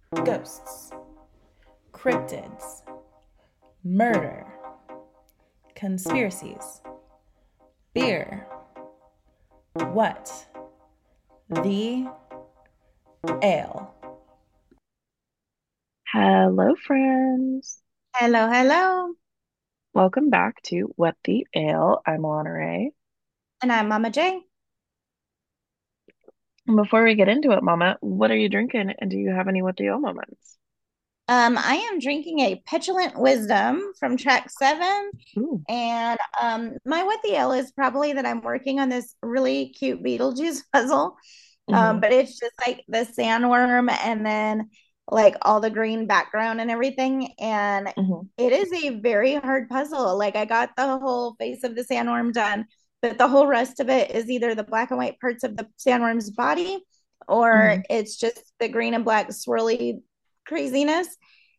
Ghosts, cryptids, murder, conspiracies, beer. What? The ale. Hello, friends. Hello, hello. Welcome back to What the Ale. I'm Alana Ray. And I'm Mama J. And before we get into it, Mama, what are you drinking? And do you have any What the Ale moments? I am drinking a Petulant Wisdom from Track 7. Ooh. And my what the ale is probably that I'm working on this really cute Beetlejuice puzzle. Hmm. But it's just like the sandworm and then like all the green background and everything. And Hmm. it is a very hard puzzle. Like I got the whole face of the sandworm done, but the whole rest of it is either the black and white parts of the sandworm's body or Hmm. it's just the green and black swirly craziness.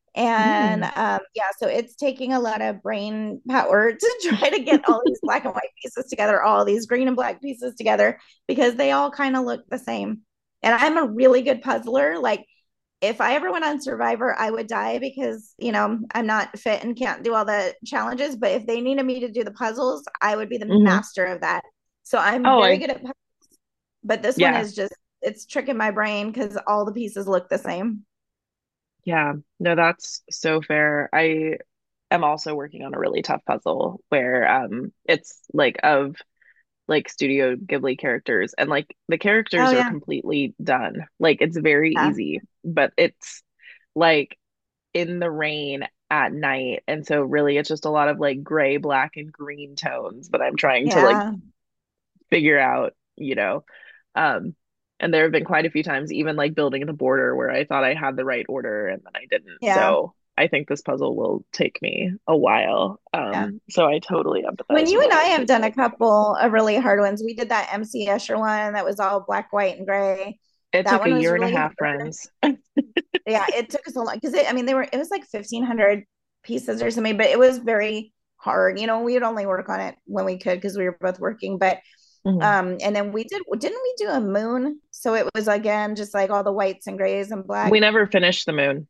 And Mm. yeah, so it's taking a lot of brain power to try to get all these black and white pieces together, all these green and black pieces together, because they all kind of look the same. And I'm a really good puzzler. Like, if I ever went on Survivor, I would die because, I'm not fit and can't do all the challenges. But if they needed me to do the puzzles, I would be the Hmm. master of that. So I'm Oh, very I, good at, but this one yeah, is just, it's tricking my brain because all the pieces look the same. yeah. No, that's so fair. I am also working on a really tough puzzle where it's like of like Studio Ghibli characters and like the Oh, characters are yeah. completely done. Like it's very Yeah. easy, but it's like in the rain at night. And so really it's just a lot of like gray, black, and green tones that I'm trying to like Yeah. figure out, you know. Um, and there have been quite a few times, even like building the border where I thought I had the right order and then I didn't. Yeah. So I think this puzzle will take me a while. Yeah. So I totally When empathize you with and I you. have done a couple of really hard ones, we did that MC Escher one that was all black, white, and gray. It That took a one was year and a really half, hard. friends. Yeah, it took us a lot because I mean, it was like 1,500 pieces or something, but it was very hard. We would only work on it when we could because we were both working. But Mhm. and then didn't we do a moon? So it was again just like all the whites and grays and We black. never finished the moon.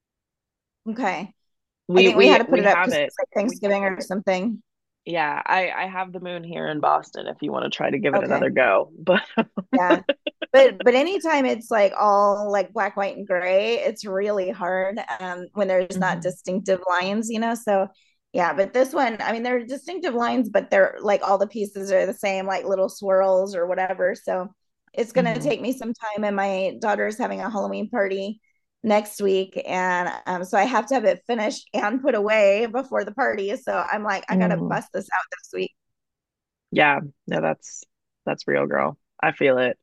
Okay. I We think we had we to put we it up have because it it. was like Thanksgiving or something. Yeah, I have the moon here in Boston if you want to try to give it Okay. another go. But Yeah. But anytime it's like all like black, white, and gray, it's really hard when there's not Mhm. distinctive lines. So yeah, but this one, I mean, they're distinctive lines, but they're like all the pieces are the same, like little swirls or whatever. So it's gonna Mhm. take me some time, and my daughter's having a Halloween party next week, and so I have to have it finished and put away before the party. So I'm like, I gotta Mm. bust this out this week. Yeah, no, that's real, girl. I feel it.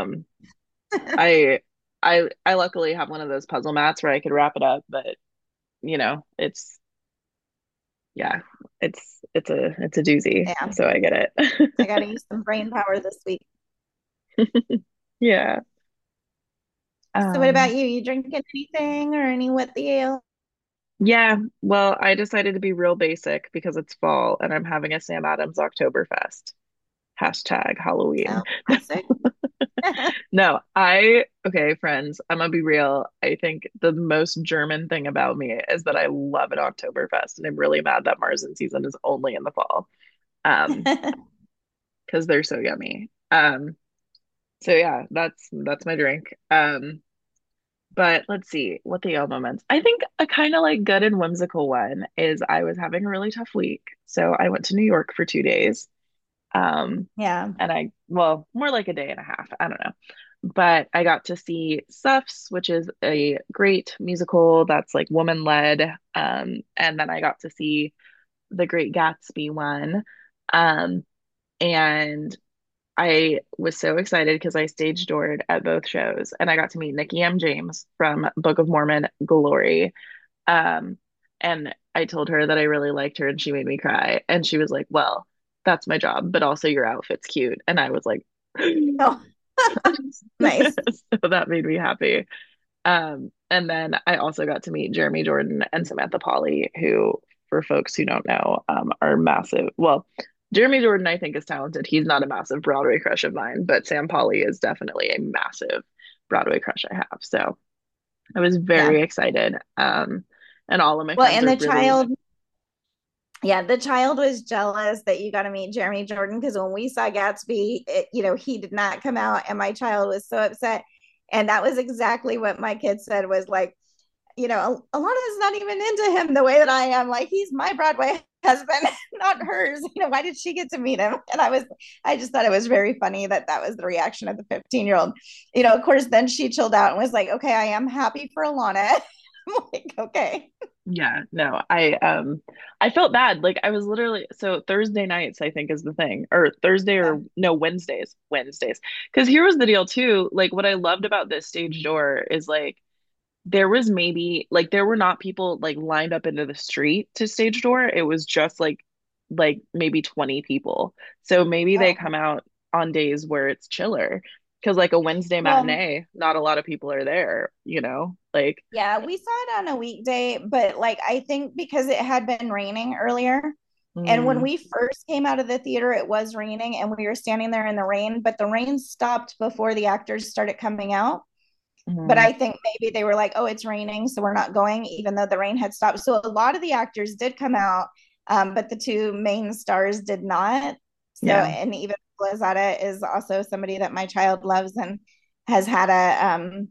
I I luckily have one of those puzzle mats where I could wrap it up, but it's yeah, it's a doozy. Yeah, So I get I it. gotta use some brain power this week. Yeah. So what about Um, you? You drinking anything or any what the ale? yeah, well, I decided to be real basic because it's fall and I'm having a Sam Adams Oktoberfest. Hashtag Halloween. Oh, classic. No, okay, friends, I'm gonna be real. I think the most German thing about me is that I love an Oktoberfest, and I'm really mad that Marzen season is only in the fall. Um, because they're so yummy. So yeah, that's my drink. But let's see what the ale moments. I think a kind of like good and whimsical one is I was having a really tough week, so I went to New York for 2 days. Yeah. And well, more like a day and a half. I don't know. But I got to see Suffs, which is a great musical that's like woman led. And then I got to see The Great Gatsby one. Um, and I was so excited because I stage doored at both shows and I got to meet Nikki M. James from Book of Mormon Glory. Um, and I told her that I really liked her and she made me cry. And she was like, well, that's my job, but also your outfit's cute. And I was like, Oh, nice. so that made me happy. And then I also got to meet Jeremy Jordan and Samantha Polly, who, for folks who don't know, are massive. Well, Jeremy Jordan, I think, is talented. He's not a massive Broadway crush of mine, but Sam Polly is definitely a massive Broadway crush I have. So I was Yeah. very excited. And all of my Well, friends and are the really, child, yeah, the child was jealous that you got to meet Jeremy Jordan because when we saw Gatsby, he did not come out, and my child was so upset. And that was exactly what my kid said was like, Alana's not even into him the way that I am. Like, he's my Broadway husband, not hers. Why did she get to meet him? And I just thought it was very funny that that was the reaction of the 15-year-old. Of course, then she chilled out and was like, okay, I am happy for Alana. I'm like, okay. yeah, no, I felt bad. Like I was literally, so Thursday nights, I think is the thing, or Thursday Yeah. or no, Wednesdays. Because here was the deal too. Like what I loved about this stage door is like there was maybe like there were not people like lined up into the street to stage door. It was just like maybe 20 people. So maybe they Oh, come out on days where it's chiller. Because like a Wednesday well, matinee, not a lot of people are there, you know? Like, yeah, we saw it on a weekday, but like I think because it had been raining earlier, and when mm, we first came out of the theater, it was raining and we were standing there in the rain, but the rain stopped before the actors started coming out. But mm, I think maybe they were like, oh, it's raining, so we're not going, even though the rain had stopped. So a lot of the actors did come out, but the two main stars did not. So, yeah. and even Lozada is also somebody that my child loves and has had a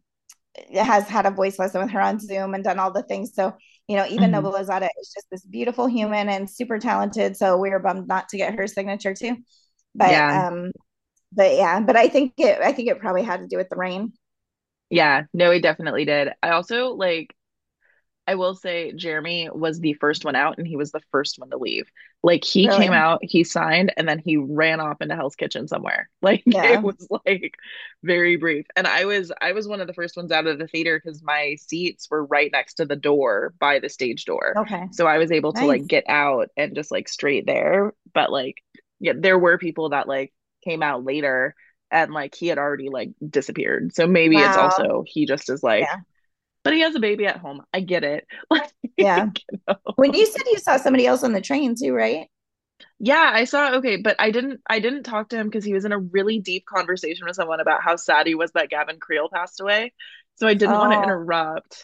has had a voice lesson with her on Zoom and done all the things. So, even though Hmm. Lozada is just this beautiful human and super talented, so we were bummed not to get her signature too. But Yeah. yeah, but I think it probably had to do with the rain. Yeah. No, he definitely did. I also like I will say Jeremy was the first one out and he was the first one to leave. Like he came Really? out, he signed, and then he ran off into Hell's Kitchen somewhere. Like it Yeah. was like very brief. And I was one of the first ones out of the theater because my seats were right next to the door by the stage door. Okay. So I was able to like Nice. get out and just like straight there. But like yeah, there were people that like came out later and like he had already like disappeared. So maybe it's Wow. also he just is like Yeah. but he has a baby at home. I get it. Like, Yeah. you know. When you said you saw somebody else on the train too, right? Yeah, I saw okay, but I didn't talk to him because he was in a really deep conversation with someone about how sad he was that Gavin Creel passed away. So I didn't want to Oh, interrupt.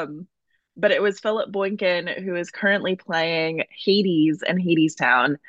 But it was Philip Boynton who is currently playing Hades in Hadestown.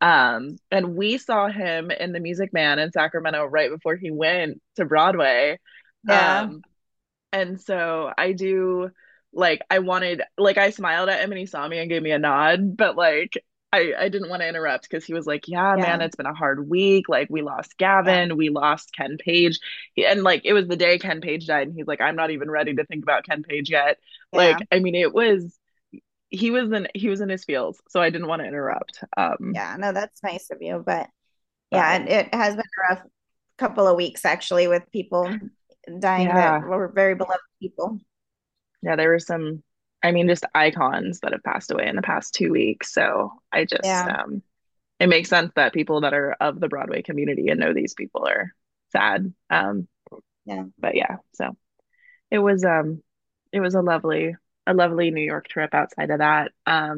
And we saw him in The Music Man in Sacramento right before he went to Broadway. yeah. Um, And so I do like I wanted like I smiled at him and he saw me and gave me a nod, but like I didn't want to interrupt because he was like, "Yeah, man, Yeah. it's been a hard week. Like we lost Yeah. Gavin, we lost Ken Page." And like it was the day Ken Page died and he's like, "I'm not even ready to think about Ken Page yet." Yeah. Like I mean, it was he was in his feels, so I didn't want to interrupt. Yeah. No, that's nice of you. But yeah, But it has been a rough couple of weeks actually with people dying that yeah, were very beloved people. yeah, there were some I mean just icons that have passed away in the past 2 weeks. So I just Yeah. it makes sense that people that are of the Broadway community and know these people are sad. Yeah. But yeah, so it was it was a lovely New York trip outside of that.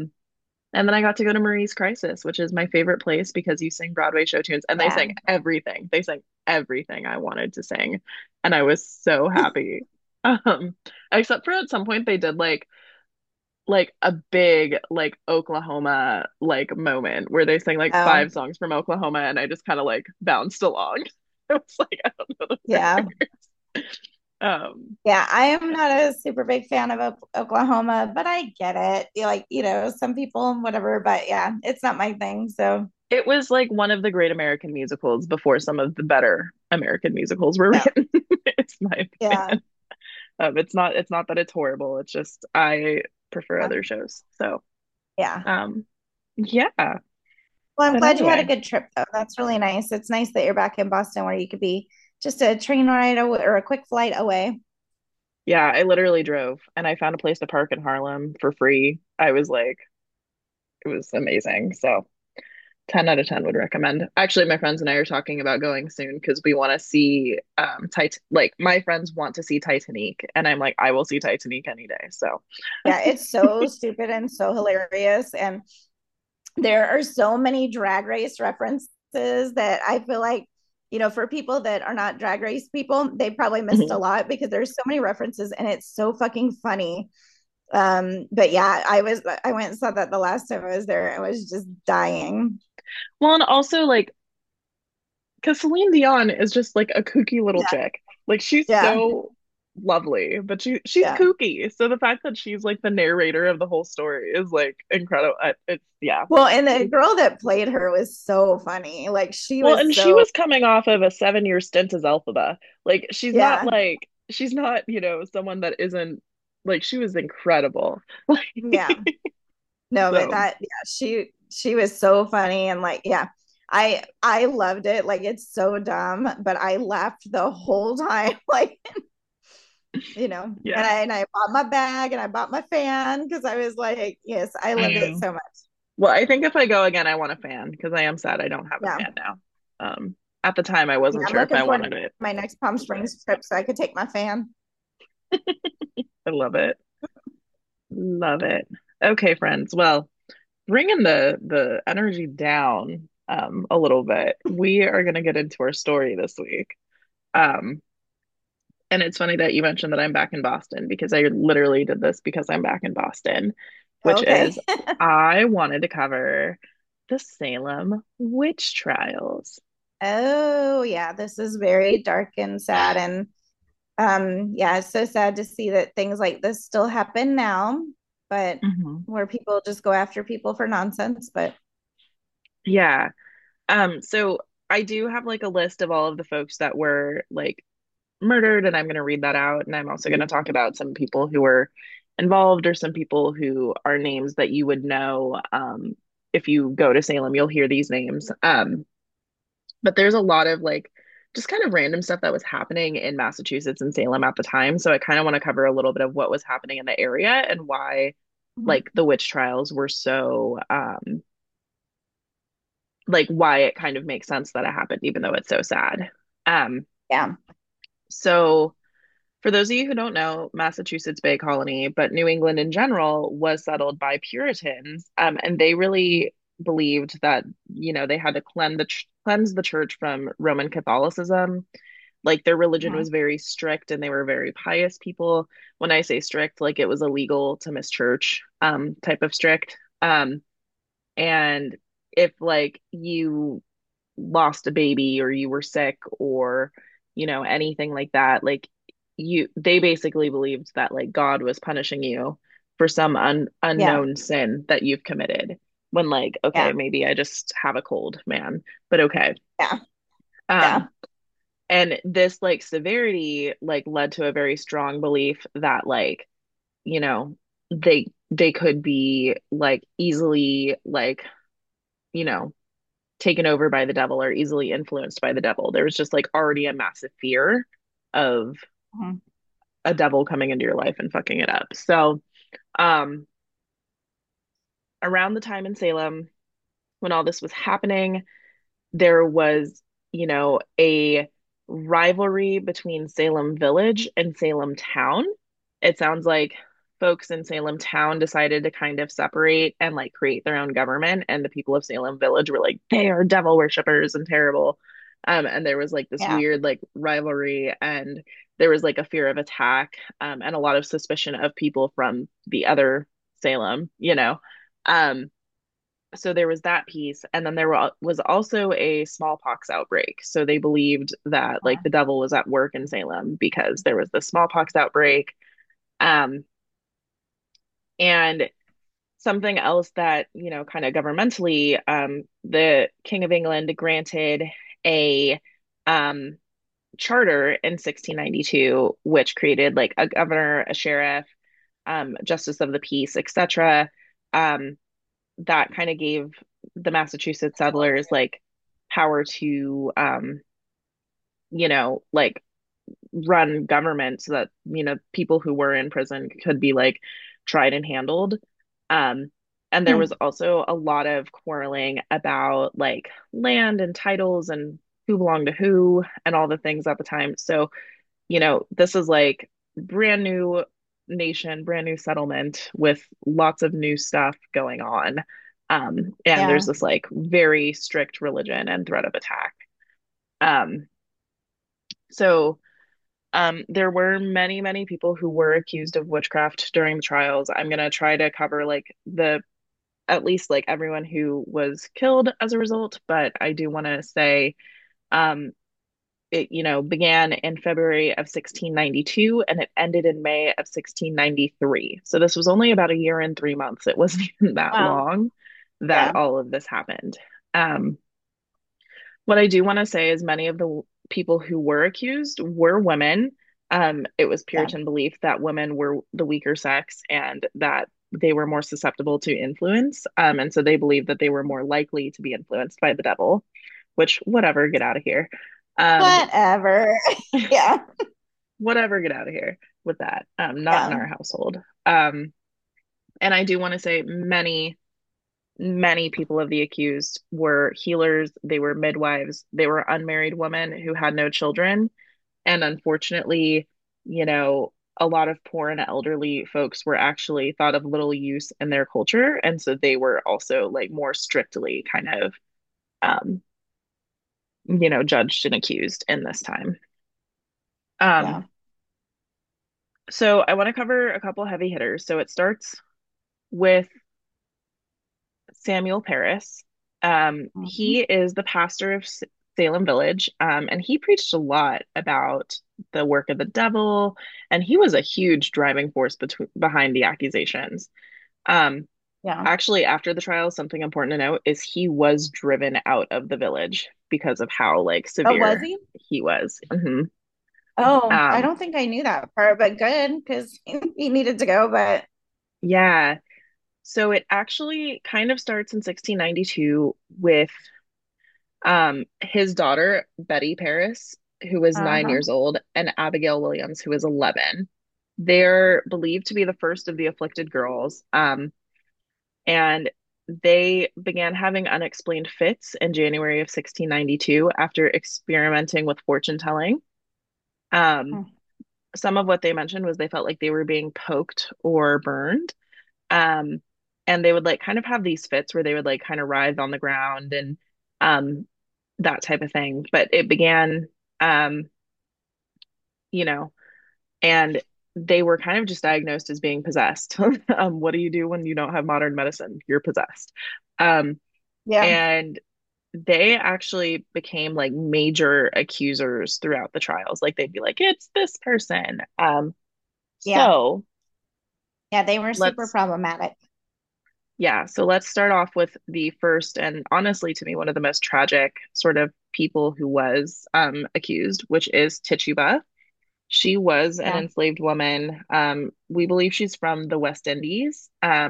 And then I got to go to Marie's Crisis, which is my favorite place because you sing Broadway show tunes and they Yeah. sang everything. They sang everything I wanted to sing. And I was so happy. Um, except for at some point they did like a big like Oklahoma like moment where they sang like Oh, 5 songs from Oklahoma and I just kind of like bounced along. It was like I don't know the yeah. words. Um Yeah, I am not a super big fan of Oklahoma, but I get it. Like, some people, whatever, but yeah, it's not my thing. So, it was like one of the great American musicals before some of the better American musicals were yeah, written. It's my yeah, opinion. It's not that it's horrible. It's just I prefer yeah. other shows. So Yeah. um yeah. Well, I'm But glad you had a anyway. good trip, though. That's really nice. It's nice that you're back in Boston where you could be just a train ride or a quick flight away. Yeah, I literally drove and I found a place to park in Harlem for free. I was like, it was amazing. So 10 out of 10 would recommend. Actually, my friends and I are talking about going soon because we want to see like my friends want to see Titanic and I'm like, I will see Titanic any day. So Yeah, it's so stupid and so hilarious. And there are so many drag race references that I feel like for people that are not Drag Race people, they probably missed a Mhm. lot because there's so many references and it's so fucking funny. But yeah, I went and saw that the last time I was there. I was just dying. Well, and also like because Celine Dion is just like a kooky little Yeah, chick. Like she's yeah, so lovely, but she's yeah. kooky. So the fact that she's like the narrator of the whole story is like incredible. It's yeah. Well, and the girl that played her was so funny. Like she Well, was and she so, was coming off of a 7 year stint as Elphaba. Like yeah, she's not, someone that isn't like she was incredible. Like yeah. No, but so that, yeah, she was so funny and like, yeah, I loved it. Like it's so dumb, but I laughed the whole time. Like, yeah. and I bought my bag and I bought my fan because I was like, yes, I loved it Mm. so much. Well, I think if I go again, I want a fan because I am sad I don't have a Yeah. fan now. At the time, I Yeah, wasn't I'm sure if looking I forward to wanted it. my next Palm Springs trip so I could take my fan. I love it. Love it. Okay, friends. Well, bringing the energy down a little bit, we are going to get into our story this week. Um, and it's funny that you mentioned that I'm back in Boston because I literally did this because I'm back in Boston, which Okay. is I wanted to cover the Salem witch trials. Oh, yeah, this is very dark and sad and yeah, it's so sad to see that things like this still happen now, but Mhm. where people just go after people for nonsense, but Yeah. So I do have like a list of all of the folks that were like murdered, and I'm going to read that out. And I'm also going to talk about some people who were involved or some people who are names that you would know. If you go to Salem, you'll hear these names. But there's a lot of like just kind of random stuff that was happening in Massachusetts and Salem at the time. So I kind of want to cover a little bit of what was happening in the area and why mhm. like the witch trials were so like why it kind of makes sense that it happened, even though it's so sad. Um, Yeah. so for those of you who don't know, Massachusetts Bay Colony, but New England in general was settled by Puritans, and they really believed that they had to cleanse the church from Roman Catholicism. Like their religion Mhm. was very strict, and they were very pious people. When I say strict, like it was illegal to miss church, type of strict. And if like you lost a baby or you were sick or anything like that, like they basically believed that like God was punishing you for some Yeah. unknown sin that you've committed, when like okay, Yeah. maybe I just have a cold, man, but okay. Yeah. um Yeah. and this like severity like led to a very strong belief that like you know they could be like easily like you know taken over by the devil or easily influenced by the devil. There was just like already a massive fear of Mhm. a devil coming into your life and fucking it up. So, um, around the time in Salem when all this was happening, there was, a rivalry between Salem Village and Salem Town. It sounds like folks in Salem Town decided to kind of separate and like create their own government, and the people of Salem Village were like, they are devil worshippers and terrible. And there was like this Yeah. weird like rivalry, and there was like a fear of attack, and a lot of suspicion of people from the other Salem. Um, so there was that piece, and then was also a smallpox outbreak. So they believed that like the devil was at work in Salem because there was the smallpox outbreak. um and something else that kind of governmentally, the King of England granted a um charter in 1692, which created like a governor, a sheriff, justice of the peace, etc. um that kind of gave the Massachusetts settlers like power to like run government so that people who were in prison could be like tried and handled. um and there was Hmm. also a lot of quarreling about like land and titles and who belonged to who and all the things at the time. So this is like brand new nation, brand new settlement with lots of new stuff going on. And there's Yeah. this like very strict religion and threat of attack. Um, so there were many, many people who were accused of witchcraft during the trials. I'm gonna try to cover like the at least like everyone who was killed as a result, but I do want to say um it began in February of 1692 and it ended in May of 1693. So this was only about a year and 3 months. It wasn't even that Wow. long that Yeah. all of this happened. Um, what I do want to say is many of the people who were accused were women. It was Yeah. Puritan belief that women were the weaker sex and that they were more susceptible to influence. And so they believed that they were more likely to be influenced by the devil, which, whatever, get out of here. Um, Whatever. Yeah. whatever, get out of here with that. Not in Yeah. our household. Um, and I do want to say many people of the accused were healers, they were midwives, they were unmarried women who had no children. And unfortunately, a lot of poor and elderly folks were actually thought of little use in their culture. And so they were also like more strictly kind of, um, judged and accused in this time. Um, Yeah. so I want to cover a couple heavy hitters. So it starts with Samuel Parris. Mhm. He is the pastor of Salem Village, and he preached a lot about the work of the devil, and he was a huge driving force behind the accusations. Um, Yeah. Actually, after the trial, something important to note is he was driven out of the village because of how like Oh, was severe he? he was. Oh, I Um, don't think I knew that part, but good because he needed to go. But yeah. So it actually kind of starts in 1692 with his daughter, Betty Paris, who was 9 years uh-huh. old, and Abigail Williams, who was 11. They're believed to be the first of the afflicted girls. And they began having unexplained fits in January of 1692 after experimenting with fortune telling. Um, some of what they mentioned was they felt like they were being poked or burned. Um, and they would like kind of have these fits where they would like kind of writhe on the ground and um, that type of thing. But it began, um, you know, and they were kind of just diagnosed as being possessed. What do you do when you don't have modern medicine? You're possessed. Um, Yeah. and they actually became like major accusers throughout the trials. Like they'd be like, it's this person. Yeah. So Yeah. They were super let's problematic. Yeah, so let's start off with the first and honestly to me one of the most tragic sort of people who was accused, which is Tituba. She was an Yeah. enslaved woman. We believe she's from the West Indies.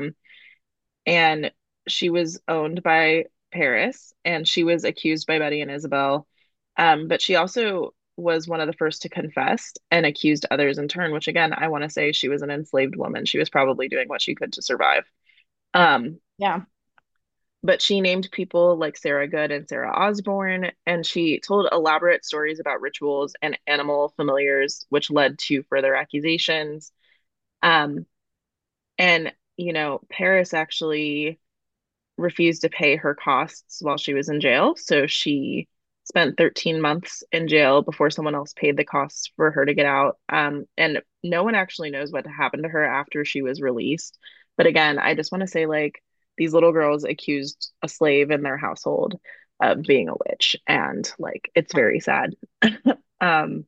And she was owned by Paris and she was accused by Betty and Isabel. But she also was one of the first to confess and accused others in turn, which again, I want to say she was an enslaved woman. She was probably doing what she could to survive. Um, Yeah. but she named people like Sarah Good and Sarah Osborne, and she told elaborate stories about rituals and animal familiars, which led to further accusations. Um, and, Paris actually refused to pay her costs while she was in jail. So she spent 13 months in jail before someone else paid the costs for her to get out. And no one actually knows what happened to her after she was released. But again, I just want to say, like, these little girls accused a slave in their household of being a witch. And, like, it's very sad. um,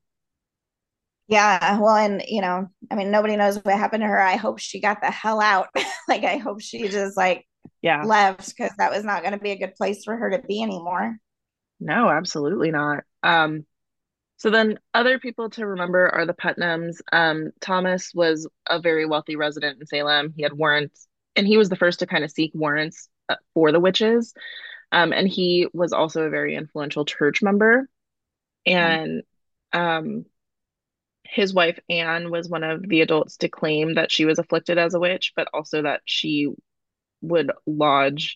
Yeah. Well, and I mean, nobody knows what happened to her. I hope she got the hell out. Like, I hope she just like yeah, left because that was not going to be a good place for her to be anymore. no, absolutely not. So then other people to remember are the Putnams. Thomas was a very wealthy resident in Salem. He had warrants, and he was the first to kind of seek warrants for the witches. And he was also a very influential church member. Mhm. And um, his wife, Anne, was one of the adults to claim that she was afflicted as a witch, but also that she would lodge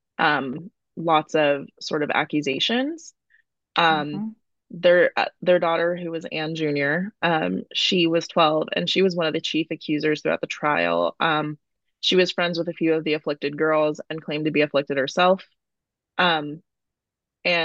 lots of sort of accusations. Um, Mhm. their daughter, who was Anne Jr., she was 12, and she was one of the chief accusers throughout the trial. She was friends with a few of the afflicted girls and claimed to be afflicted herself. Um, and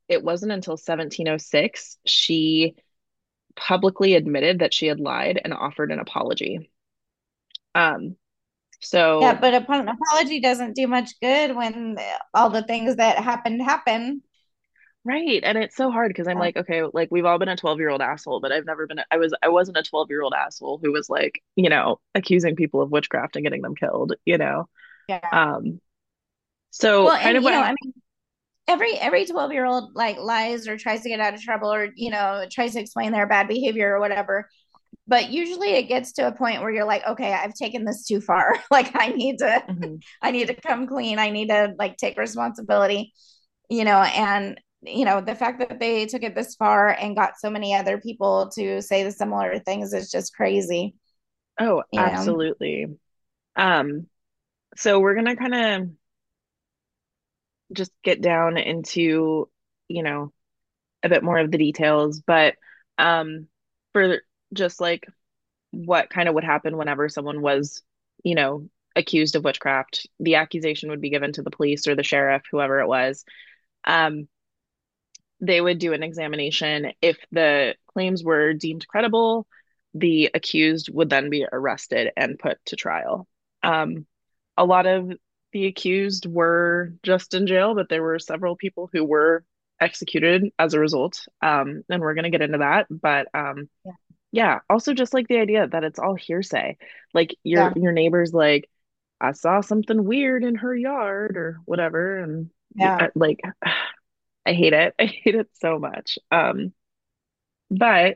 it wasn't until 1706 she publicly admitted that she had lied and offered an apology. Um, Yeah, so but an apology doesn't do much good when all the things that happened happen. right, and it's so hard because I'm Yeah. like, okay, like we've all been a 12-year-old asshole, but I've never been I wasn't a 12-year-old asshole who was like, accusing people of witchcraft and getting them killed. Yeah. Um, so Well, kind and of what I happened. mean, every 12-year-old like lies or tries to get out of trouble or tries to explain their bad behavior or whatever. But usually it gets to a point where you're like, okay, I've taken this too far. Like Mhm. I need to come clean. I need to like take responsibility, and the fact that they took it this far and got so many other people to say the similar things is just crazy, Oh, you know. absolutely. Um, so we're gonna kind of just get down into, you know, a bit more of the details, but for just like what kind of would happen whenever someone was, you know, accused of witchcraft, the accusation would be given to the police or the sheriff, whoever it was. Um, they would do an examination. If the claims were deemed credible, the accused would then be arrested and put to trial. Um, a lot of the accused were just in jail, but there were several people who were executed as a result. And we're going to get into that. But Yeah. yeah, also just like the idea that it's all hearsay. Like your Yeah. your neighbor's like, I saw something weird in her yard or whatever, and Yeah. like I hate it. I hate it so much. But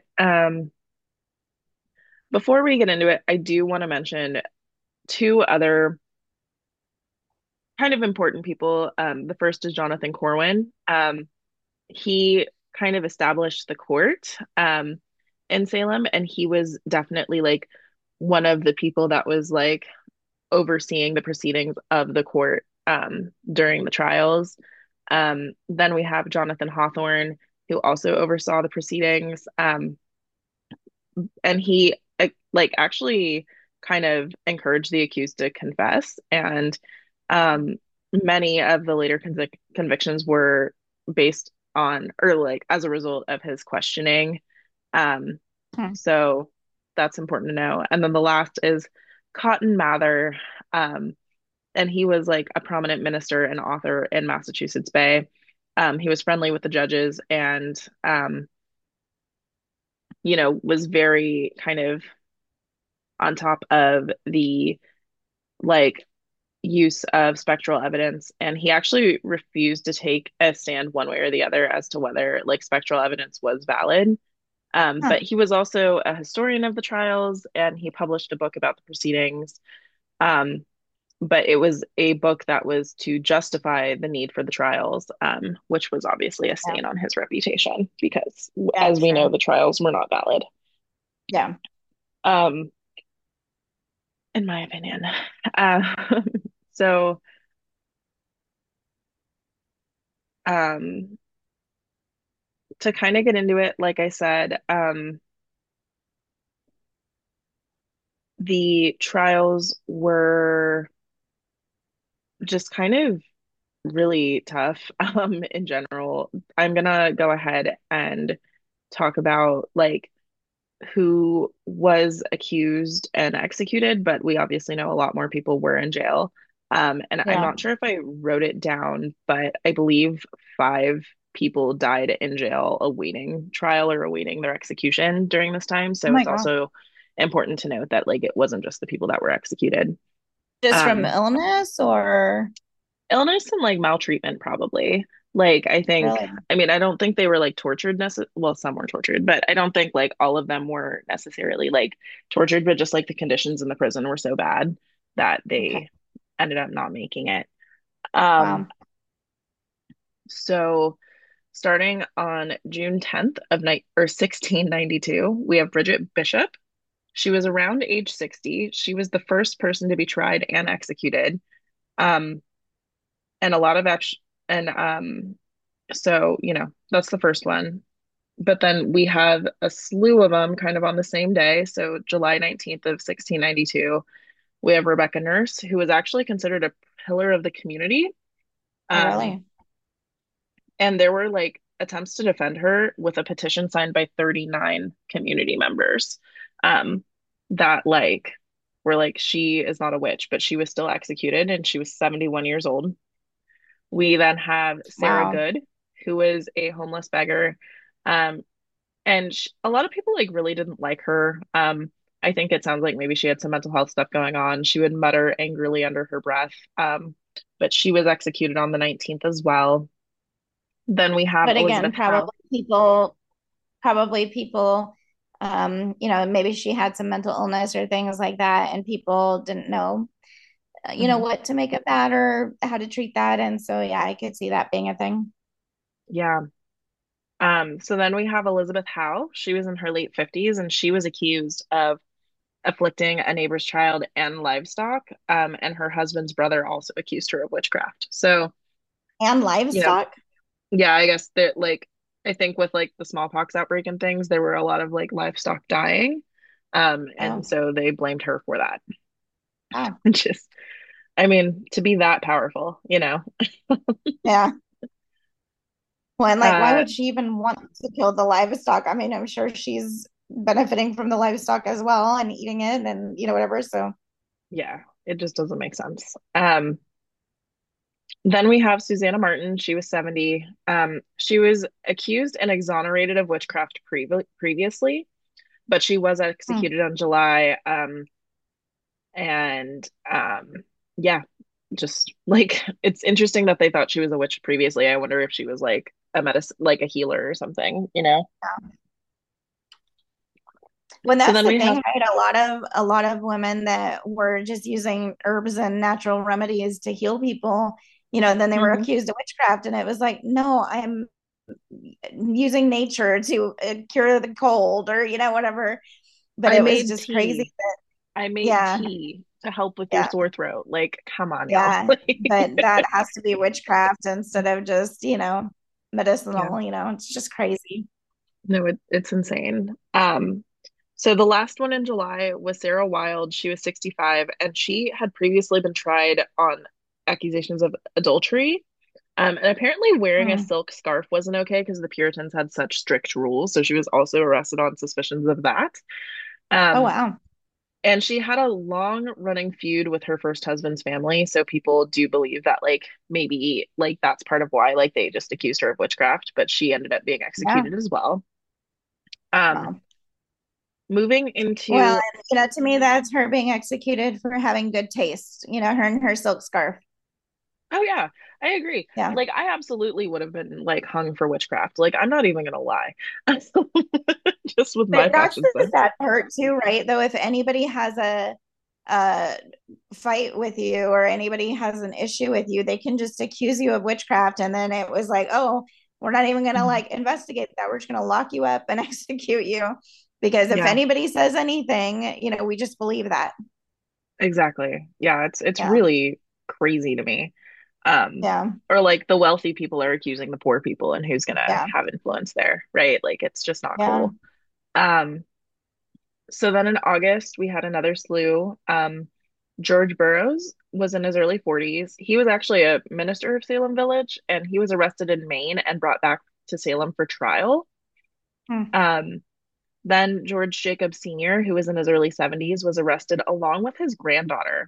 before we get into it, I do want to mention two other kind of important people. The first is Jonathan Corwin. He kind of established the court in Salem, and he was definitely like one of the people that was like overseeing the proceedings of the court during the trials. Then we have Jonathan Hawthorne, who also oversaw the proceedings. And he like actually kind of encouraged the accused to confess, and um many of the later convictions were based on or like as a result of his questioning. um Hmm. so that's important to know. And then the last is Cotton Mather. And he was like a prominent minister and author in Massachusetts Bay. He was friendly with the judges and was very kind of on top of the like use of spectral evidence, and he actually refused to take a stand one way or the other as to whether like spectral evidence was valid. Huh. But he was also a historian of the trials, and he published a book about the proceedings. um, but it was a book that was to justify the need for the trials, which was obviously a Yeah. stain on his reputation because, Yeah, as we know, true. the trials were not valid. Yeah. Um, in my opinion. Uh, so, um, to kind of get into it, like I said, the trials were just kind of really tough, in general. I'm gonna go ahead and talk about like who was accused and executed, but we obviously know a lot more people were in jail. And I'm Yeah. not sure if I wrote it down, but I believe five people died in jail awaiting trial or awaiting their execution during this time. Oh So my it's God. also important to note that like it wasn't just the people that were executed. Just from Um, illness or illness and like maltreatment, probably. Like I think, really? I mean, I don't think they were like tortured well, some were tortured, but I don't think like all of them were necessarily like tortured, but just like the conditions in the prison were so bad that Okay. they ended up not making it. Um, Wow. so starting on June 10th of night or 1692, we have Bridget Bishop. She was around age 60. She was the first person to be tried and executed. Um, and a lot of action and So, that's the first one. But then we have a slew of them kind of on the same day. So, July 19th of 1692, we have Rebecca Nurse, who was actually considered a pillar of the community. Oh, Um, really? and there were like attempts to defend her with a petition signed by 39 community members. Um, that like were like she is not a witch, but she was still executed and she was 71 years old. We then have Sarah Wow. Good, who is a homeless beggar. Um, and a lot of people like really didn't like her. I think it sounds like maybe she had some mental health stuff going on. She would mutter angrily under her breath. But she was executed on the 19th as well. Then we have But again, Elizabeth Howe. probably people, maybe she had some mental illness or things like that, and people didn't know, Mhm. what to make of that or how to treat that. And so, yeah, I could see that being a thing. Yeah. So then we have Elizabeth Howe. She was in her late 50s and she was accused of afflicting a neighbor's child and livestock. And her husband's brother also accused her of witchcraft. So, And you know, livestock. yeah, I guess that like I think with like the smallpox outbreak and things, there were a lot of like livestock dying. And Oh, so they blamed her for that. wow. Just, I mean, to be that powerful, you know. Yeah. Well, and like, why Uh, would she even want to kill the livestock? I mean, I'm sure she's benefiting from the livestock as well and eating it and, whatever. So, yeah, it just doesn't make sense. Then we have Susanna Martin. She was 70. She was accused and exonerated of witchcraft previously, but she was hmm. executed on July. And yeah, just like it's interesting that they thought she was a witch previously. I wonder if she was like a medicine, like a healer or something, you know? When So that's then the we thing, have, right? A lot of women that were just using herbs and natural remedies to heal people, then they were Mhm. accused of witchcraft, and it was like, no, I'm using nature to cure the cold or whatever. But I it was made just crazy tea. that, I made yeah, tea to help with your yeah, sore throat. Like, come on, y'all. yeah. But that has to be witchcraft instead of just Yeah. medicinal. It's just crazy. No, it's insane. So the last one in July was Sarah Wild. She was 65 and she had previously been tried on accusations of adultery. And apparently wearing a Hmm. silk scarf wasn't okay because the Puritans had such strict rules. So she was also arrested on suspicions of that. Oh Um, wow. and she had a long running feud with her first husband's family. So people do believe that like maybe like that's part of why like they just accused her of witchcraft, but she ended up being Yeah. executed as well. Um, Wow. moving Well, into and, to me, that's her being executed for having good taste. Her and her silk scarf. Oh yeah, I agree. Yeah. Like I absolutely would have been like hung for witchcraft. Like I'm not even gonna lie. Just with my But that's fashion the sense. sad part too, right? Though, if anybody has a fight with you or anybody has an issue with you, they can just accuse you of witchcraft, and then it was like, oh, we're not even gonna Mhm. like investigate that. We're just gonna lock you up and execute you because if Yeah, anybody says anything, we just believe that. exactly. Yeah, it's Yeah. really crazy to me. Um, Yeah. or like the wealthy people are accusing the poor people and who's gonna Yeah. have influence there, right? Like it's just not Yeah. cool. Um, so then in August we had another slew. George Burroughs was in his early 40s. He was actually a minister of Salem Village and he was arrested in Maine and brought back to Salem for trial. Hmm. Um, then George Jacob Sr., who was in his early 70s, was arrested along with his granddaughter.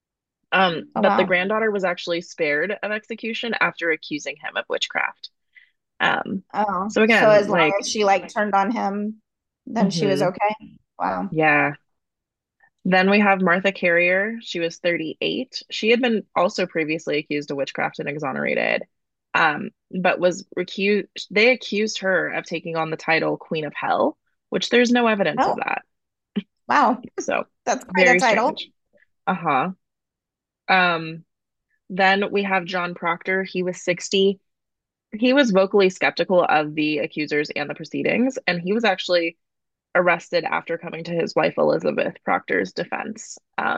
Oh But the wow. granddaughter was actually spared of execution after accusing him of witchcraft. Um, Oh, so so again, as long like, as she like turned on him, then she was mhm, okay. Wow. yeah. Then we have Martha Carrier. She was 38. She had been also previously accused of witchcraft and exonerated, but was recused. They accused her of taking on the title Queen of Hell, which there's no evidence of Oh, that. wow. So That's quite a very title. strange. Uh-huh. Um, then we have John Proctor. He was 60. He was vocally skeptical of the accusers and the proceedings, and he was actually arrested after coming to his wife Elizabeth Proctor's defense.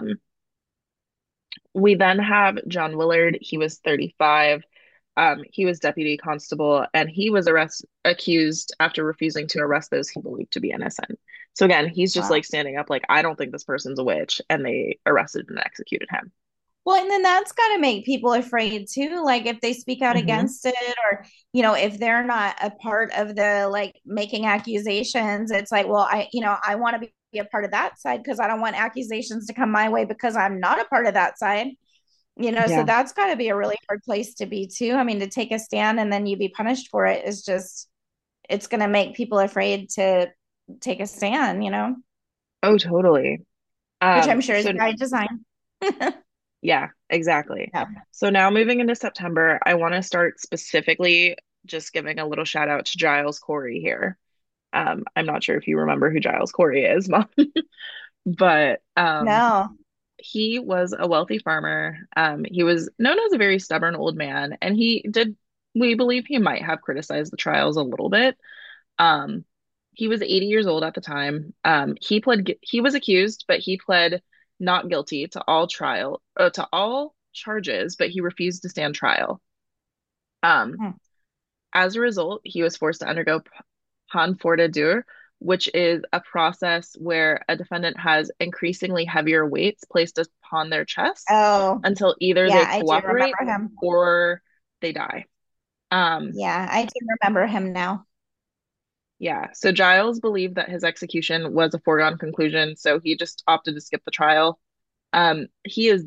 We then have John Willard. He was 35. He was deputy constable, and he was accused after refusing to arrest those he believed to be innocent. So again, he's just Wow. like standing up, like I don't think this person's a witch, and they arrested and executed him. Well, and then that's got to make people afraid too. Like if they speak out Hmm. against it, or, if they're not a part of the like making accusations, it's like, well, I want to be a part of that side because I don't want accusations to come my way because I'm not a part of that side. So Yeah. that's got to be a really hard place to be too. I mean, to take a stand and then you be punished for it is just, it's going to make people afraid to take a stand, Oh, totally. which I'm sure is So by design. yeah, exactly. Yeah. So now moving into September, I want to start specifically just giving a little shout out to Giles Corey here. I'm not sure if you remember who Giles Corey is, Mom, but No. he was a wealthy farmer. He was known as a very stubborn old man, and we believe he might have criticized the trials a little bit. Um, he was 80 years old at the time. He was accused, but he pled not guilty to all charges, but he refused to stand trial. Um, Hmm. as a result, he was forced to undergo pan forte dur, which is a process where a defendant has increasingly heavier weights placed upon their chest Oh, until either yeah, they I do cooperate remember him. or they die. Um, Yeah, I do remember him now. Yeah, so Giles believed that his execution was a foregone conclusion, so he just opted to skip the trial. He is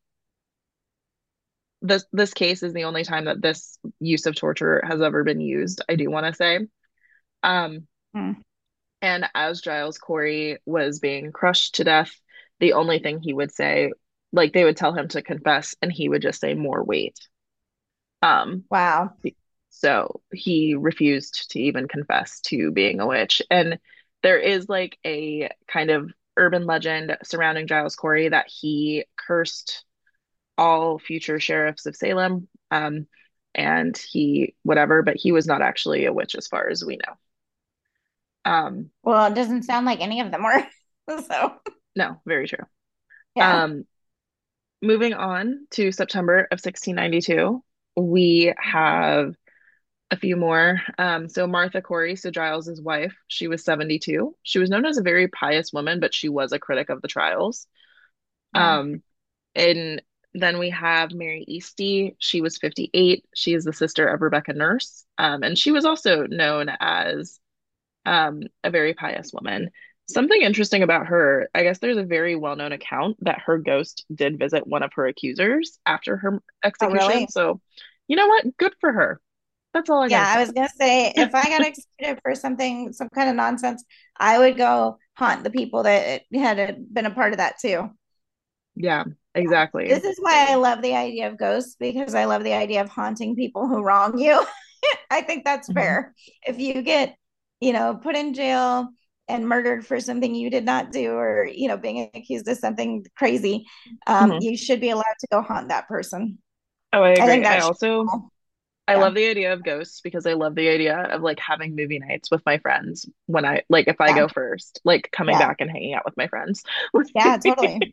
this case is the only time that this use of torture has ever been used, I do want to say. Um, Hmm. and as Giles Corey was being crushed to death, the only thing he would say, like they would tell him to confess, and he would just say more weight. Um, Wow. So he refused to even confess to being a witch. And there is like a kind of urban legend surrounding Giles Corey that he cursed all future sheriffs of Salem. And he, whatever, but he was not actually a witch as far as we know. Um, Well, it doesn't sound like any of them were. So, no, very true. yeah. Um, moving on to September of 1692, we have a few more. So Martha Corey, so Giles's wife, she was 72. She was known as a very pious woman, but she was a critic of the trials. Yeah. Um, and then we have Mary Easty. She was 58. She is the sister of Rebecca Nurse. And she was also known as a very pious woman. Something interesting about her, I guess there's a very well-known account that her ghost did visit one of her accusers after her Oh, execution. really? So, you know what? Good for her. That's all I Yeah, gotta I say. was gonna say if I got executed for something, some kind of nonsense, I would go haunt the people that had been a part of that too. Yeah, exactly. This is why I love the idea of ghosts because I love the idea of haunting people who wrong you. I think that's Mhm. fair. If you get, put in jail and murdered for something you did not do, or, being accused of something crazy, Mhm. you should be allowed to go haunt that person. Oh, I I agree. think that should be cool. I Yeah. love the idea of ghosts because I love the idea of like having movie nights with my friends when I like if I Yeah. go first, like coming Yeah. back and hanging out with my friends. Yeah, totally.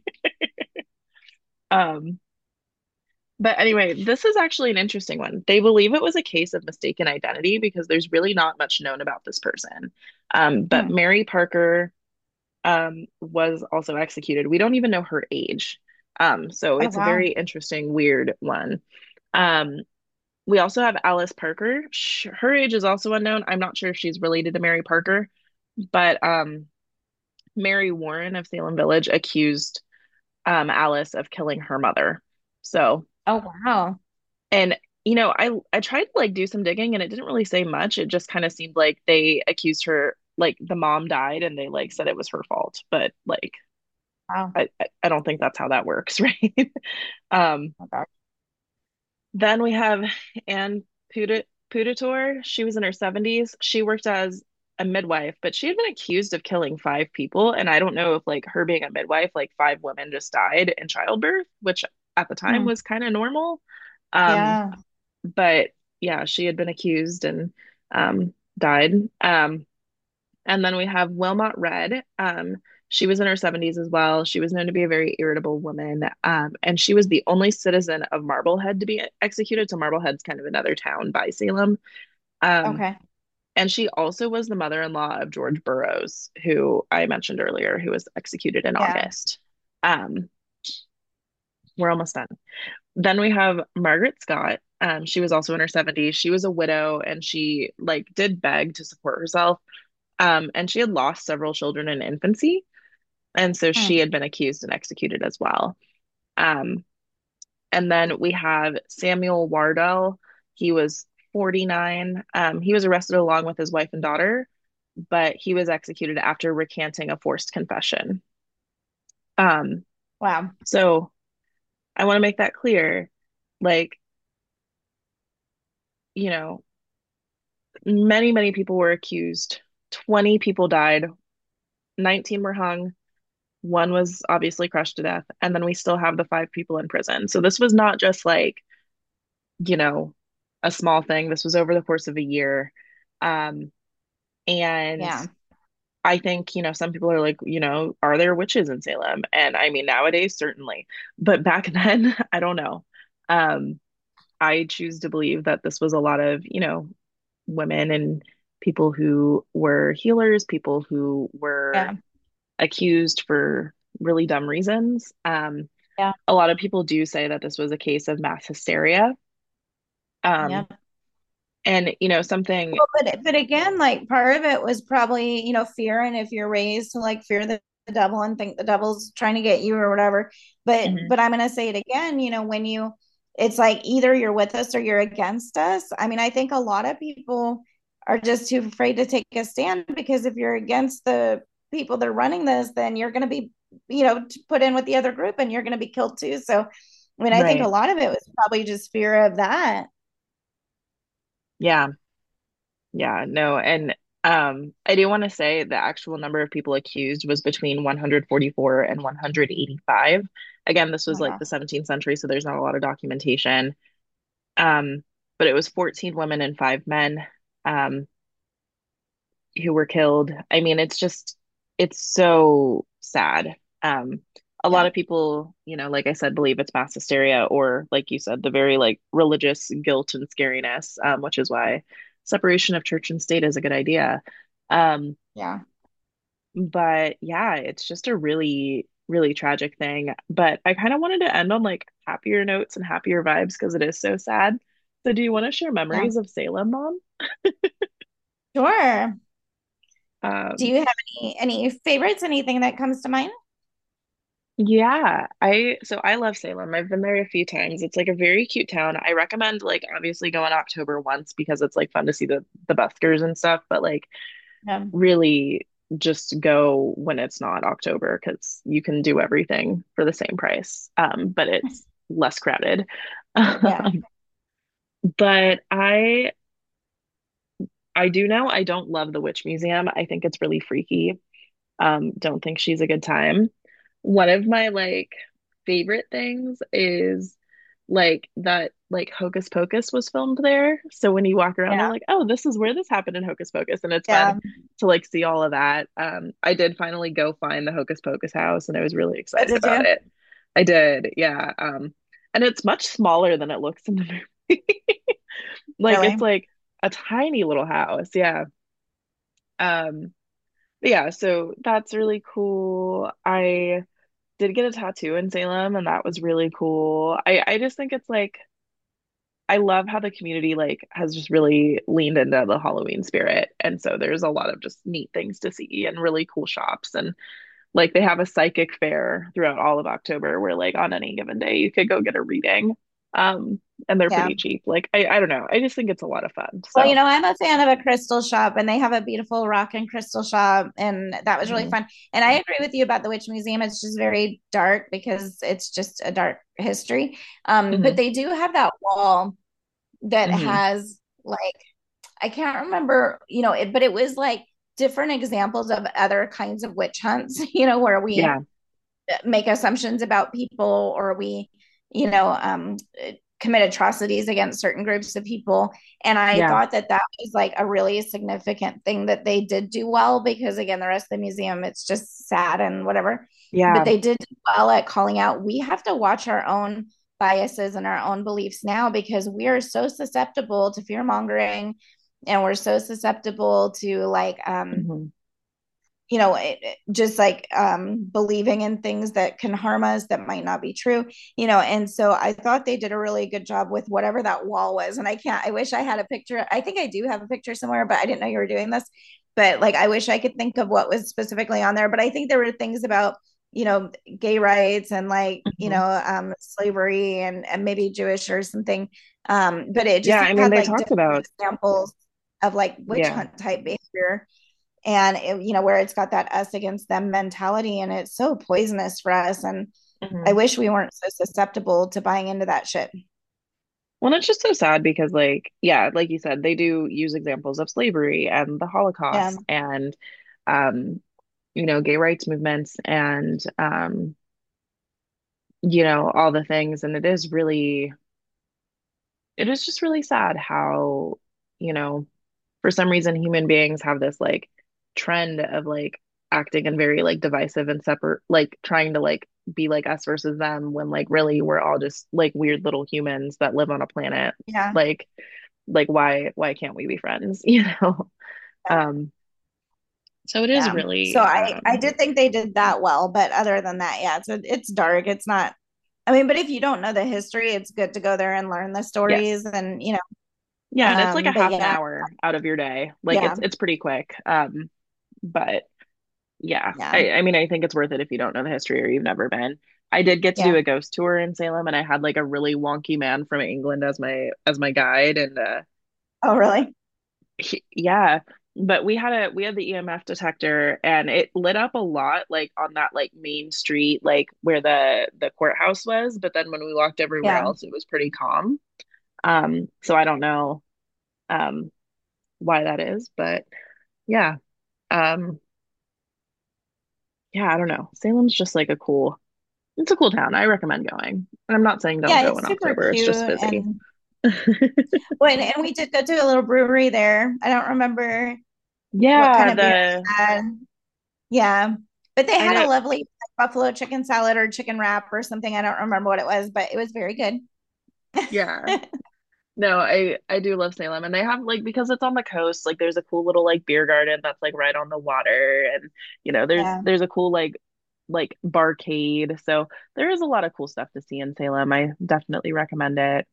Um, but anyway, this is actually an interesting one. They believe it was a case of mistaken identity because there's really not much known about this person. But Hmm. Mary Parker was also executed. We don't even know her age. So Oh, it's a wow. very interesting, weird one. Um, we also have Alice Parker. Her age is also unknown. I'm not sure if she's related to Mary Parker, but Mary Warren of Salem Village accused Alice of killing her mother. So, Oh, wow. and I tried to like do some digging and it didn't really say much. It just kind of seemed like they accused her, like the mom died and they like said it was her fault, but like Wow. I don't think that's how that works, right? Um, Oh, gosh. Then we have Anne Puditor. She was in her 70s. She worked as a midwife, but she had been accused of killing five people. And I don't know if, like, her being a midwife, like, five women just died in childbirth, which at the time Hmm. was kind of normal. Um, Yeah. but yeah, she had been accused and died. And then we have Wilmot Red. She was in her 70s as well. She was known to be a very irritable woman. And she was the only citizen of Marblehead to be executed. So Marblehead's kind of another town by Salem. Um, Okay. and she also was the mother-in-law of George Burroughs, who I mentioned earlier, who was executed in Yeah. August. Um, We're almost done. Then we have Margaret Scott. She was also in her 70s. She was a widow and she like did beg to support herself. And she had lost several children in infancy. And so she Hmm. had been accused and executed as well. Um, and then we have Samuel Wardell. He was 49. He was arrested along with his wife and daughter, but he was executed after recanting a forced confession. Um, Wow. so I want to make that clear. Like, you know, many, many people were accused. 20 people died, 19 were hung, one was obviously crushed to death, and then we still have the five people in prison. So this was not just like, you know, a small thing. This was over the course of a year. Um, and Yeah. I think, some people are like, are there witches in Salem? And I mean, nowadays, certainly. But back then, I don't know. Um, I choose to believe that this was a lot of, women and people who were healers, people who were Yeah. accused for really dumb reasons. Yeah. A lot of people do say that this was a case of mass hysteria. Yeah. Um, and, something, Well, but again, like part of it was probably, fear. And if you're raised to like fear the devil and think the devil's trying to get you or whatever. mhm, But I'm gonna say it again, when it's like either you're with us or you're against us. I mean, I think a lot of people are just too afraid to take a stand because if you're against the people that are running this, then you're gonna be, put in with the other group and you're gonna be killed too. So I mean, I think a right. lot of it was probably just fear of that. Yeah. Yeah, no, and I do want to say the actual number of people accused was between 144 and 185. Again, this Oh was my like gosh. the 17th century, so there's not a lot of documentation. Um, but it was 14 women and five men um, who were killed. I mean, it's so sad. A lot Yeah. of people, like I said, believe it's mass hysteria or, like you said, the very like religious guilt and scariness, which is why separation of church and state is a good idea. Um, Yeah. but yeah, it's just a really, really tragic thing. But I kind of wanted to end on like happier notes and happier vibes because it is so sad. So do you want to share Yeah. memories of Salem, Mom? Sure. Do Um, you have any favorites? Anything that comes to mind? Yeah, I love Salem. I've been there a few times. It's like a very cute town. I recommend like obviously go in October once because it's like fun to see the buskers and stuff, but like really just go when it's not October because you can do everything for the same price. But it's less crowded. Yeah. But I do know I don't love the Witch Museum. I think it's really freaky. Don't think she's a good time. One of my like favorite things is like that like Hocus Pocus was filmed there. So when you walk around, they're Yeah. like, oh, this is where this happened in Hocus Pocus, and it's fun Yeah. to like see all of that. I did finally go find the Hocus Pocus house, and I was really What excited did about you? it. I did, yeah. And it's much smaller than it looks in the movie. Like it's Really? like a tiny little house, yeah. Um, but yeah, so that's really cool. I did get a tattoo in Salem, and that was really cool. I just think it's like I love how the community like has just really leaned into the Halloween spirit. And so there's a lot of just neat things to see and really cool shops. And like they have a psychic fair throughout all of October where like on any given day you could go get a reading. Um, and they're Yeah. pretty cheap. Like I don't know. I just think it's a lot of fun. Well, So I'm a fan of a crystal shop and they have a beautiful rock and crystal shop and that was really mhm, fun. And I agree with you about the Witch Museum. It's just very dark because it's just a dark history. But mhm, they do have that wall that mhm. has like I can't remember, but it was like different examples of other kinds of witch hunts, where we Yeah, make assumptions about people or we, you know, um, commit atrocities against certain groups of people. And I yeah, thought that that was like a really significant thing that they did do well because, again, the rest of the museum, it's just sad and whatever. But yeah. they did do well at calling out. We have to watch our own biases and our own beliefs now because we are so susceptible to fear mongering and we're so susceptible to like Mhm. just like believing in things that can harm us that might not be true, and so I thought they did a really good job with whatever that wall was. And I wish I had a picture. I think I do have a picture somewhere, but I didn't know you were doing this. But like, I wish I could think of what was specifically on there. But I think there were things about, gay rights and like, Mhm. slavery and maybe Jewish or something. But it Yeah, just I mean, had they like talked different about, examples of like witch yeah. hunt type behavior, and where it's got that us against them mentality, and it's so poisonous for us. And I Mhm. wish we weren't so susceptible to buying into that shit. Well, it's just so sad because, like, yeah, like you said, they do use examples of slavery and the Yeah, Holocaust and, um, gay rights movements and, all the things. And it is just really sad how, you know, for some reason human beings have this like trend of like acting in very like divisive and separate, like trying to like be like us versus them when like really we're all just like weird little humans that live on a planet. yeah, Like why can't we be friends, you know? Um so it is yeah. So really I did think they did that well, but other than that, yeah, it's dark. It's not. I mean, but if you don't know the history, it's good to go there and learn the yes. stories, and Yeah, and it's like a but half an yeah, hour out of your day. Like yeah, it's pretty quick. But yeah, yeah, I mean, I think it's worth it if you don't know the history or you've never been. I did get to do yeah. a ghost tour in Salem, and I had like a really wonky man from England as my guide, and Oh, really? yeah. But we had the EMF detector, and it lit up a lot, like on that like main street, like where the courthouse was. But then when we walked everywhere Yeah, else, it was pretty calm. So I don't know um why that is, but yeah. Um, yeah, I don't know. Salem's just like it's a cool town. I recommend going. And I'm not saying don't yeah. go It's in super October. It's cute, just busy. and well, and we did go to a little brewery there. I don't remember what kind Yeah, of beer the they had. Yeah. But they I had a know. lovely like, buffalo chicken salad or chicken wrap or something. I don't remember what it was, but it was very good. Yeah. No, I do love Salem, and they have like because it's on the coast, like there's a cool little like beer garden that's like right on the water, and Yeah. there's a cool like barcade. So there is a lot of cool stuff to see in Salem. I definitely recommend it.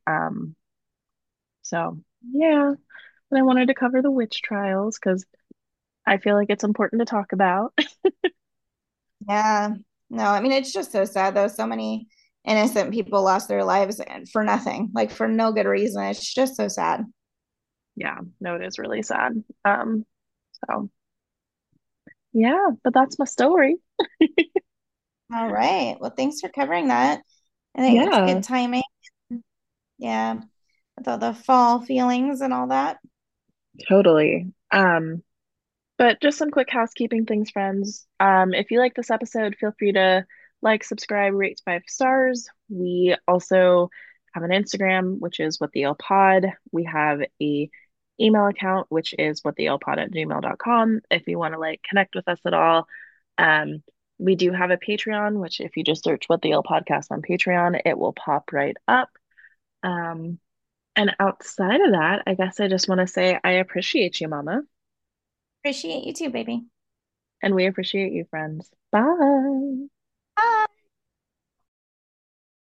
So yeah, and I wanted to cover the witch trials because I feel like it's important to talk about. Yeah. No, I mean, it's just so sad though. So many innocent people lost their lives and for nothing, like for no good reason. It's just so sad. Yeah, no, it is really sad. So yeah, but that's my story. All right. Well, thanks for covering that. I think it's Yeah, good timing. Yeah. With all the fall feelings and all that. totally. But just some quick housekeeping things, friends. If you like this episode, feel free to like, subscribe, rate 5 stars. We also have an Instagram, which is what the L pod. We have a email account, which is whattheLpod@gmail.com. If you want to like connect with us at all. Um, we do have a Patreon, which if you just search What the L Podcast on Patreon, it will pop right up. Um, and outside of that, I guess I just want to say I appreciate you, Mama, Appreciate you too, baby. and we appreciate you, friends. Bye.